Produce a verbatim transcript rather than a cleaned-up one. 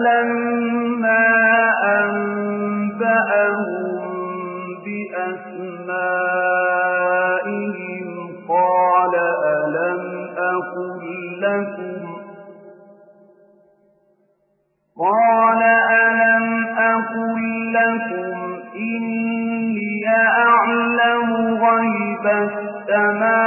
فلما أنبأهم بأسمائهم قال ألم أقل لكم قال ألم أقل لكم إني أعلم غيب السماوات